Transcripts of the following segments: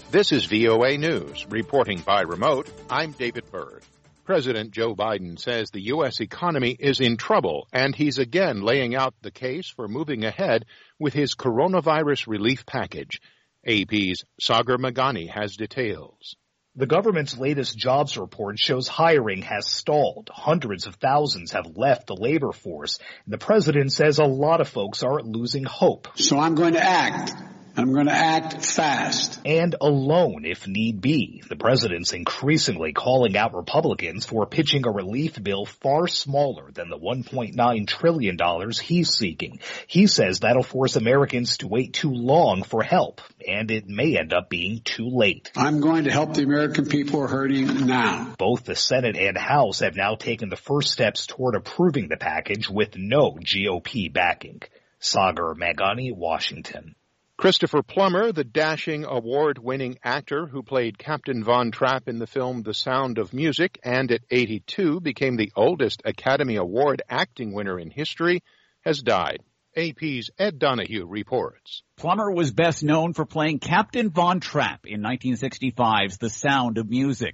This is VOA News. Reporting by remote, I'm David Byrd. President Joe Biden says the U.S. economy is in trouble, and he's again laying out the case for moving ahead with his coronavirus relief package. AP's Sagar Meghani has details. The government's latest jobs report shows hiring has stalled. Hundreds of thousands have left the labor force. The president says a lot of folks are losing hope. So I'm going to act. I'm going to act fast. And alone if need be. The president's increasingly calling out Republicans for pitching a relief bill far smaller than the $1.9 trillion he's seeking. He says that'll force Americans to wait too long for help, and it may end up being too late. I'm going to help the American people who are hurting now. Both the Senate and House have now taken the first steps toward approving the package with no GOP backing. Sagar Meghani, Washington. Christopher Plummer, the dashing award-winning actor who played Captain Von Trapp in the film The Sound of Music and at 82 became the oldest Academy Award acting winner in history, has died. AP's Ed Donahue reports. Plummer was best known for playing Captain Von Trapp in 1965's The Sound of Music.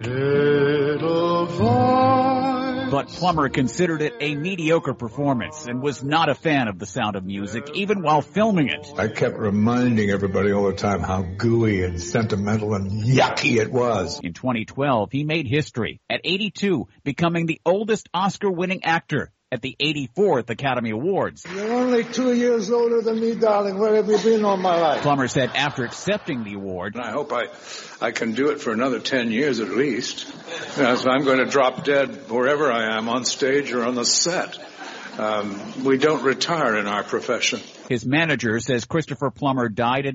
But Plummer considered it a mediocre performance and was not a fan of The Sound of Music, even while filming it. I kept reminding everybody all the time how gooey and sentimental and yucky it was. In 2012, he made history at 82, becoming the oldest Oscar-winning actor at the 84th Academy Awards. You're only 2 years older than me, darling. Where have you been all my life? Plummer said after accepting the award, I hope I can do it for another 10 years at least. So I'm going to drop dead wherever I am, on stage or on the set. We don't retire in our profession. His manager says Christopher Plummer died at